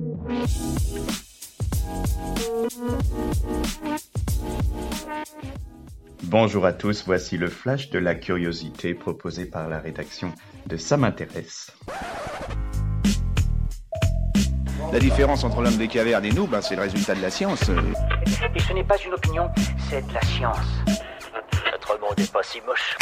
Bonjour à tous, voici le flash de la curiosité proposé par la rédaction de Ça m'intéresse. La différence entre l'homme des cavernes et nous, c'est le résultat de la science. Et ce n'est pas une opinion, c'est de la science. Notre monde n'est pas si moche.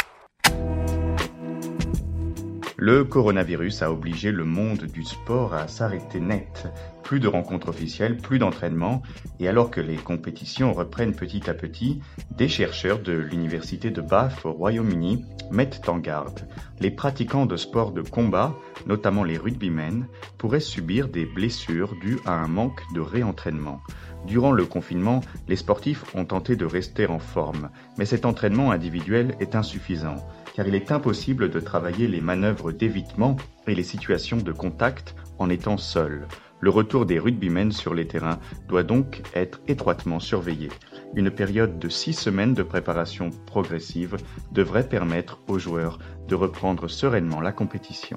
Le coronavirus a obligé le monde du sport à s'arrêter net. Plus de rencontres officielles, plus d'entraînement, et alors que les compétitions reprennent petit à petit, des chercheurs de l'université de Bath au Royaume-Uni mettent en garde. Les pratiquants de sports de combat, notamment les rugbymen, pourraient subir des blessures dues à un manque de réentraînement. Durant le confinement, les sportifs ont tenté de rester en forme, mais cet entraînement individuel est insuffisant, car il est impossible de travailler les manœuvres d'évitement et les situations de contact en étant seul. Le retour des rugbymen sur les terrains doit donc être étroitement surveillé. Une période de 6 semaines de préparation progressive devrait permettre aux joueurs de reprendre sereinement la compétition.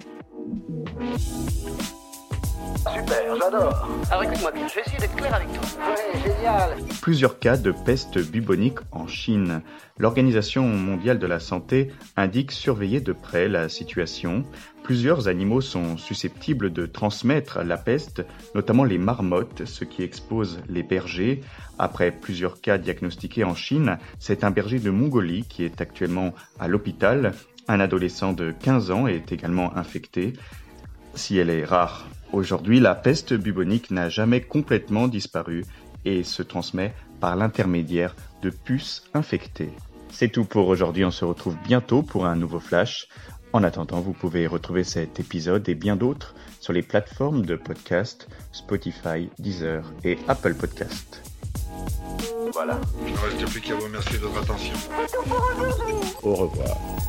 Super, j'adore. Alors écoute-moi bien, je vais essayer d'être clair avec toi. Ouais, génial. Plusieurs cas de peste bubonique en Chine. L'Organisation mondiale de la santé indique surveiller de près la situation. Plusieurs animaux sont susceptibles de transmettre la peste, notamment les marmottes, ce qui expose les bergers. Après plusieurs cas diagnostiqués en Chine, c'est un berger de Mongolie qui est actuellement à l'hôpital. Un adolescent de 15 ans est également infecté. Si elle est rare aujourd'hui, la peste bubonique n'a jamais complètement disparu et se transmet par l'intermédiaire de puces infectées. C'est tout pour aujourd'hui, on se retrouve bientôt pour un nouveau flash. En attendant, vous pouvez retrouver cet épisode et bien d'autres sur les plateformes de podcast Spotify, Deezer et Apple Podcast. Voilà. Il ne reste plus qu'à vous remercier de votre attention. Au revoir.